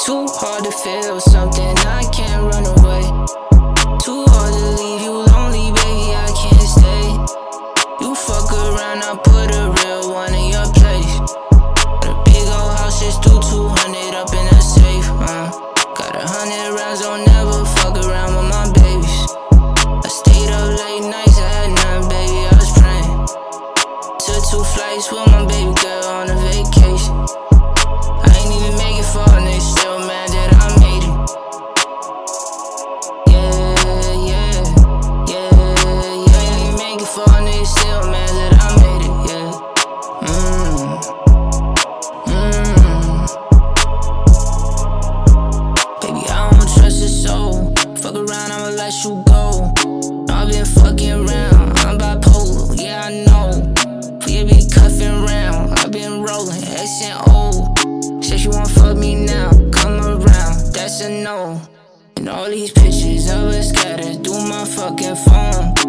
Too hard to feel something, I can't run away. Too hard to leave you lonely, baby, I can't stay. You fuck around, I put a real one in your place. Got a big old house, just do 200 up in a safe. Got 100 rounds, don't never fuck around with my babies. I stayed up late nights, I had nothing, baby, I was praying. Took 2 flights with my baby girl on a vacation. I ain't even make it far, and they still mad that I made it. Yeah, yeah, yeah, yeah. I ain't make it far, and they still mad that I made it. Yeah. Baby, I don't trust a soul. Fuck around, I'ma let you go. I've been fucking around, I'm bipolar, yeah, I know. We be cuffing round, I've been rolling, X and O. Said she won't fuck me now, come around, that's a no. And all these pictures of us scattered through my fucking phone.